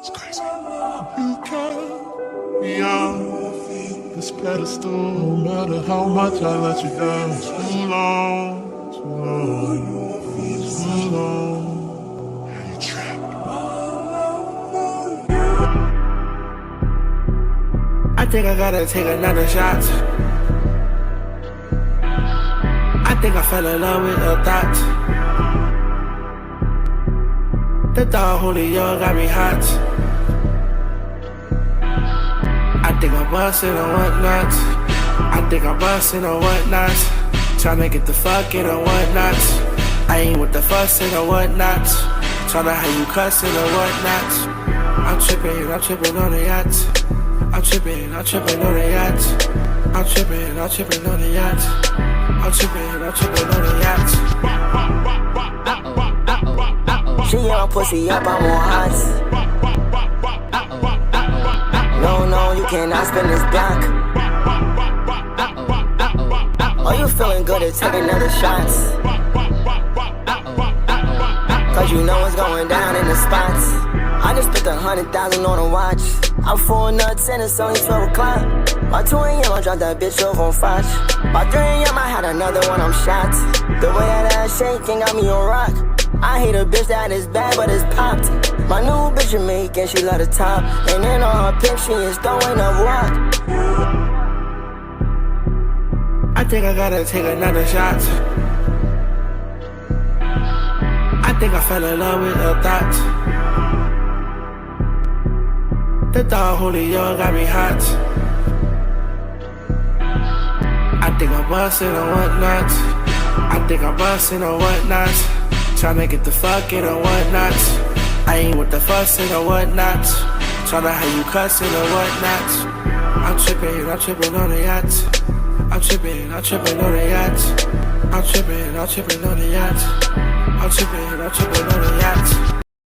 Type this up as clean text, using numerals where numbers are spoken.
It's crazy. You got me on this pedestal. No matter how much I let you down. Too long, too long, too long. You trapped. I think I gotta take another shot. I think I fell in love with a thought. The thought holding young got me hot. I think I'm busting or whatnot. I think I'm busting or whatnot. Tryna get the fucking or whatnot. I ain't with the fussing or whatnot. Tryna have you cussing or whatnot. I'm tripping on the yacht. I'm tripping on the yacht. I'm tripping on the yacht. I'm tripping on the yacht. She young pussy up, I'm on hots. No, you cannot spin this block. Are you feeling good to take another shots? Cause you know what's going down in the spots. I just spent 100,000 on a watch. I'm full nuts and it's only 12 o'clock. By 2 a.m. I dropped that bitch over on Fox. By 3 a.m. I had another one, I'm shot. The way that ass shaking got me on rock. I hate a bitch that is bad but it's popped. My new bitch Jamaican, she love the top. And in all her pics she is throwing up rock. I think I gotta take another shot. I think I fell in love with a thought. The thought holding young got me hot. I think I'm busting or whatnot. I think I'm busting or whatnot. Tryna get the fucking or whatnot. I ain't with the fussing or whatnot. Tryna have you cussing or whatnot. I'm tripping on the yacht. I'm tripping on the yacht. I'm tripping on the yacht. I'm tripping on the yacht.